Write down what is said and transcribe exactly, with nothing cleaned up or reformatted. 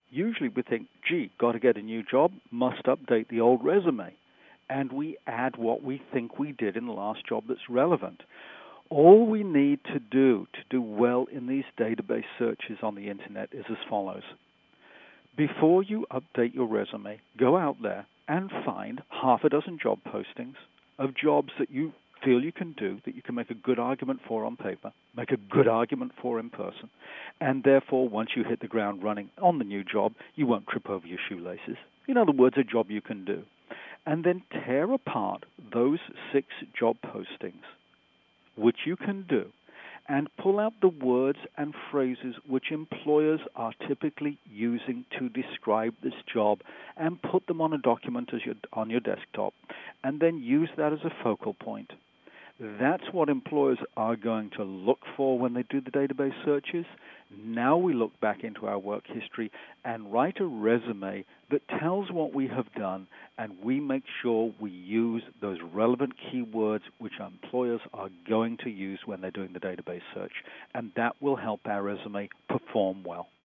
Usually we think, gee, got to get a new job, must update the old resume. And we add what we think we did in the last job that's relevant. All we need to do to do well in these database searches on the internet is as follows. Before you update your resume, go out there and find half a dozen job postings of jobs that you feel you can do, that you can make a good argument for on paper, make a good argument for in person, and therefore once you hit the ground running on the new job, you won't trip over your shoelaces. In other words, a job you can do. And then tear apart those six job postings, which you can do, and pull out the words and phrases which employers are typically using to describe this job and put them on a document as your, on your desktop, and then use that as a focal point. That's what employers are going to look for when they do the database searches. Now we look back into our work history and write a resume that tells what we have done, and we make sure we use those relevant keywords which employers are going to use when they're doing the database search. And that will help our resume perform well.